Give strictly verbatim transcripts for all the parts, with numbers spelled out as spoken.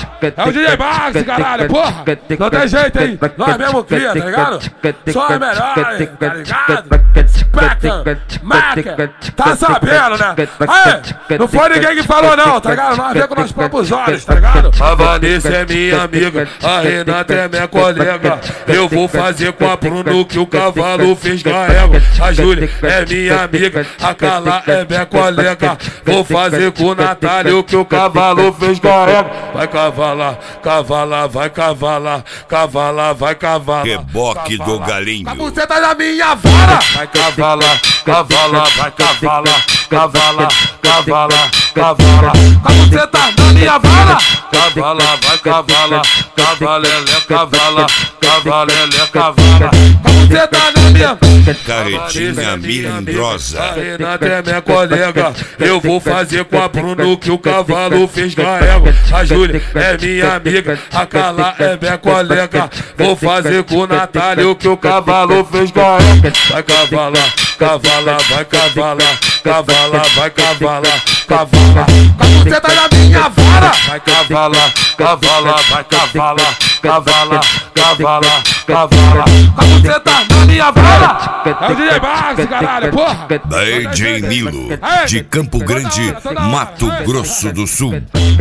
É o D J Max, caralho, porra. Não tem jeito, hein? Nós mesmo cria, tá ligado? Só é melhor, hein? Tá ligado? Spectre, Mac, tá sabendo, né? Aí, não foi ninguém que falou não, tá ligado? Nós vemos com nossos próprios olhos, tá ligado? A Vanessa é minha amiga, a Renata é minha colega. Eu vou fazer com a Bruno que o cavalo fez carrega. A Júlia é minha amiga, a Carla é minha colega. Vou fazer com o Natália o que o cavalo fez carrega. Vai cavalar, cavalar, vai cavalar, cavalar, vai cavalar. Reboque do galinho. A buceta da minha vara. Vai cavalar, cavalar, vai cavalar, cavalar, cavalar, cavalar. A buceta da minha vara. Cavala, vai cavala, cavalele, cavala, cavalele, cavala. A buceta da minha Carretinha melindrosa. A Renata é minha colega. Eu vou fazer com a Bruno que o cavalo fez carrega. A Júlia é minha amiga, a Carla é minha colega. Vou fazer com o Natália o que o cavalo fez carrega. Vai cavalar, cavalar, vai cavalar, cavalar, vai cavalar, cavalar. A buceta da minha vara. Vai cavalar, cavalar, vai cavalar, cavalar, cavalar, cavalar. A buceta da minha vara. É o D J Max, caralho, porra. D J Milo, de Campo Grande, Mato Grosso do Sul.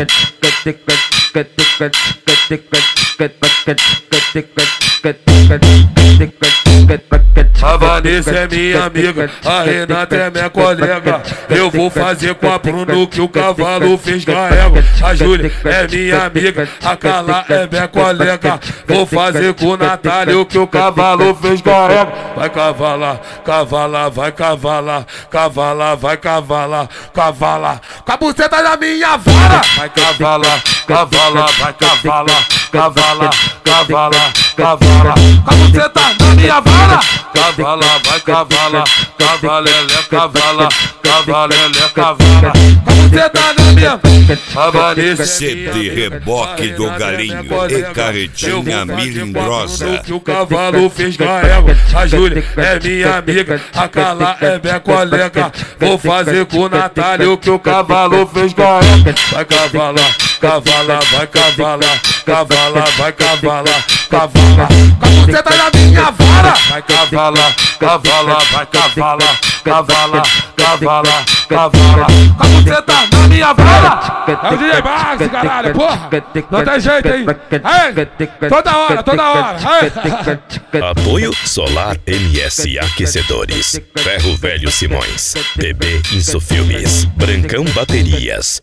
A Vanessa é minha amiga, a Renata é minha colega. Eu vou fazer com a Bruno que o cavalo fez carrega. A Júlia é minha amiga, a Carla é minha colega. Vou fazer com o Natália o que o cavalo fez carrega. Vai cavalar, cavalar, vai cavalar, cavalar, vai cavalar, cavalar. Com a buceta da minha vara. Vai cavalar, cavalar, vai cavalar, cavalar, cavalar, cavalar. Com a buceta da minha vara. Cavala, vai cavala, cavalele, cavala, cavalele, cavala. Com a buceta da minha A Vanessa C D Reboque do Galinho e Carretinha melindrosa. Que o cavalo fez carrega. A Júlia é minha amiga, a Carla é minha colega. Vou fazer com o Natália o que o cavalo fez carrega. Vai cavalar, cavalar, vai cavalar, cavalar, vai cavalar, cavalar. Com a buceta da minha vara. Vai cavalar, cavalar, vai cavalar, cavalar, cavalar, cavalar. Com a buceta da minha vara. É o D J Max, caralho, porra. Não tem jeito, hein? Aí, toda hora, toda hora. Aí. Apoio Solar M S Aquecedores, Ferro Velho Simões, T B Insufilmes, Brancão Baterias.